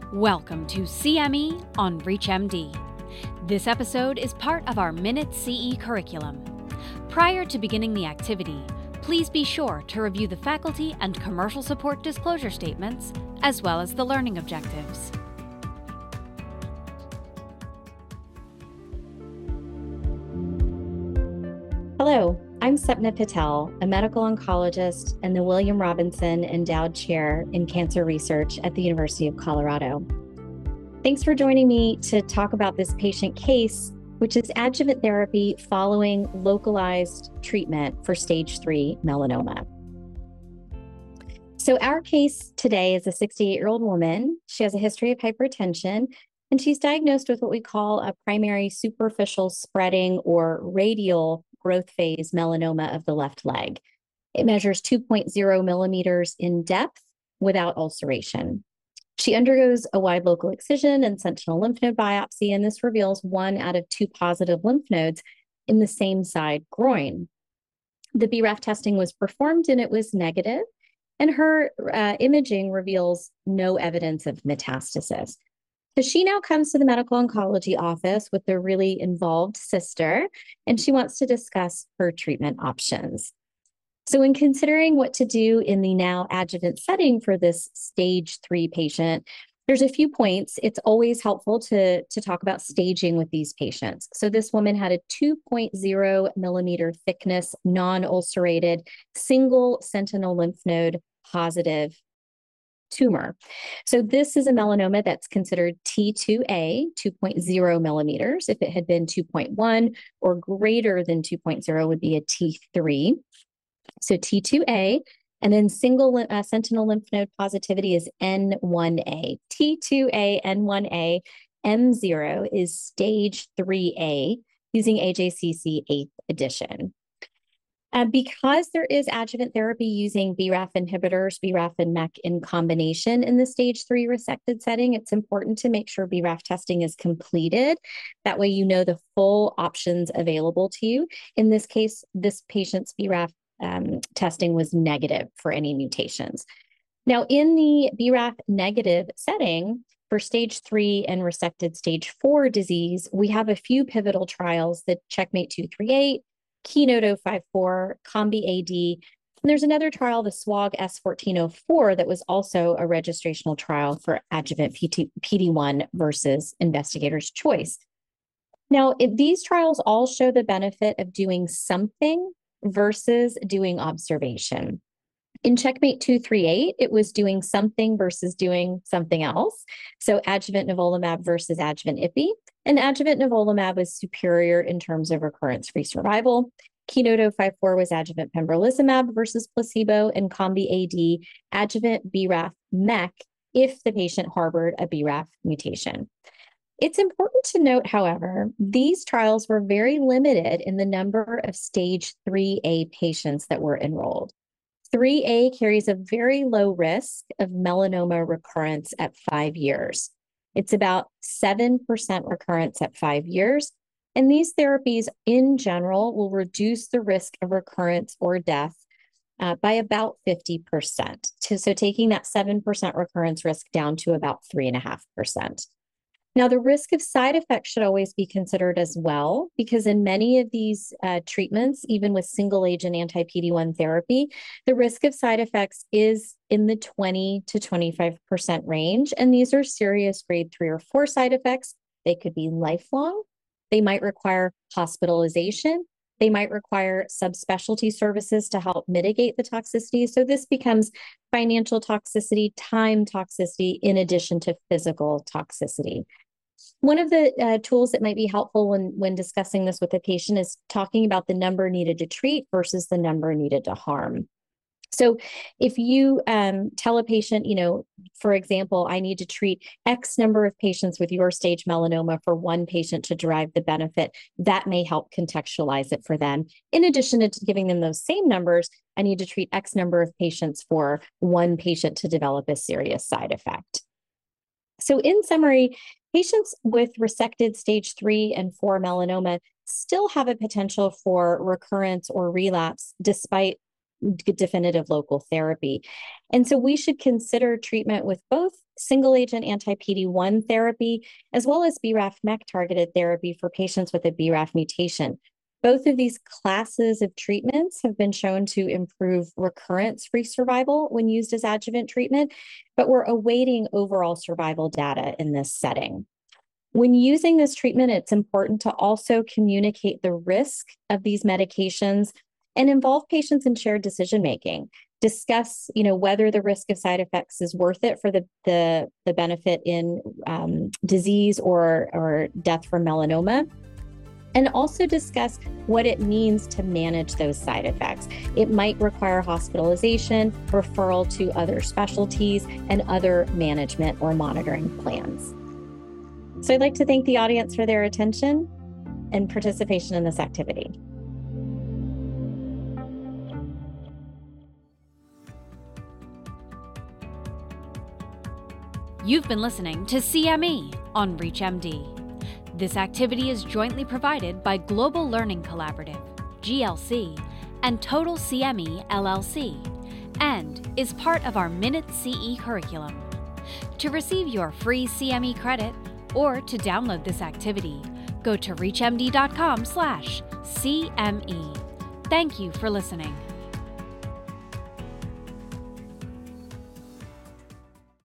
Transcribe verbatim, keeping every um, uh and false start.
Welcome to C M E on ReachMD. This episode is part of our Minute C E curriculum. Prior to beginning the activity, please be sure to review the faculty and commercial support disclosure statements, as well as the learning objectives. Hello, I'm Sapna Patel, a medical oncologist and the William Robinson Endowed Chair in Cancer Research at the University of Colorado. Thanks for joining me to talk about this patient case, which is adjuvant therapy following localized treatment for stage three melanoma. So our case today is a sixty-eight-year-old woman. She has a history of hypertension, and she's diagnosed with what we call a primary superficial spreading or radial growth phase melanoma of the left leg. It measures two point zero millimeters in depth without ulceration. She undergoes a wide local excision and sentinel lymph node biopsy, and this reveals one out of two positive lymph nodes in the same side groin. The B RAF testing was performed and it was negative, and her uh, imaging reveals no evidence of metastasis. So she now comes to the medical oncology office with a really involved sister, and she wants to discuss her treatment options. So in considering what to do in the now adjuvant setting for this stage three patient, there's a few points. It's always helpful to, to talk about staging with these patients. So this woman had a two point zero millimeter thickness, non-ulcerated, single sentinel lymph node positive tumor. So this is a melanoma that's considered T two A, two point zero millimeters. If it had been two point one or greater than two point zero would be a T three. So T two A, and then single uh, sentinel lymph node positivity is N one A. T two A, N one A, M zero is stage three A using A J C C eighth edition. Uh, because there is adjuvant therapy using B RAF inhibitors, B RAF and M E K in combination in the stage three resected setting, it's important to make sure B RAF testing is completed. That way you know the full options available to you. In this case, this patient's B RAF um, testing was negative for any mutations. Now, in the B RAF negative setting, for stage three and resected stage four disease, we have a few pivotal trials, the Checkmate two three eight, Keynote zero five four, COMBI-A D, and there's another trial, the SWOG S fourteen oh four, that was also a registrational trial for adjuvant P D one versus investigator's choice. Now, if these trials all show the benefit of doing something versus doing observation. In Checkmate two three eight, it was doing something versus doing something else. So adjuvant nivolumab versus adjuvant ipi. And adjuvant nivolumab was superior in terms of recurrence-free survival. Keynote zero five four was adjuvant pembrolizumab versus placebo, and COMBI-A D, adjuvant B RAF M E K if the patient harbored a B RAF mutation. It's important to note, however, these trials were very limited in the number of stage three A patients that were enrolled. three A carries a very low risk of melanoma recurrence at five years. It's about seven percent recurrence at five years. And these therapies in general will reduce the risk of recurrence or death uh, by about fifty percent. So taking that seven percent recurrence risk down to about three point five percent. Now, the risk of side effects should always be considered as well, because in many of these uh, treatments, even with single agent anti-P D one therapy, the risk of side effects is in the twenty to twenty-five percent range. And these are serious grade three or four side effects. They could be lifelong. They might require hospitalization. They might require subspecialty services to help mitigate the toxicity. So this becomes financial toxicity, time toxicity, in addition to physical toxicity. One of the uh, tools that might be helpful when, when discussing this with a patient is talking about the number needed to treat versus the number needed to harm. So if you um, tell a patient, you know, for example, I need to treat X number of patients with your stage melanoma for one patient to derive the benefit, that may help contextualize it for them. In addition to giving them those same numbers, I need to treat X number of patients for one patient to develop a serious side effect. So in summary, patients with resected stage three and four melanoma still have a potential for recurrence or relapse despite definitive local therapy. And so we should consider treatment with both single agent anti-P D one therapy as well as B R A F MEK targeted therapy for patients with a B R A F mutation. Both of these classes of treatments have been shown to improve recurrence-free survival when used as adjuvant treatment, but we're awaiting overall survival data in this setting. When using this treatment, it's important to also communicate the risk of these medications and involve patients in shared decision-making. Discuss, you know, whether the risk of side effects is worth it for the, the, the benefit in um, disease or, or death from melanoma. And also discuss what it means to manage those side effects. It might require hospitalization, referral to other specialties, and other management or monitoring plans. So I'd like to thank the audience for their attention and participation in this activity. You've been listening to C M E on ReachMD. This activity is jointly provided by Global Learning Collaborative, G L C, and Total C M E, L L C, and is part of our Minute C E curriculum. To receive your free C M E credit or to download this activity, go to reachmd dot com slash C M E. Thank you for listening.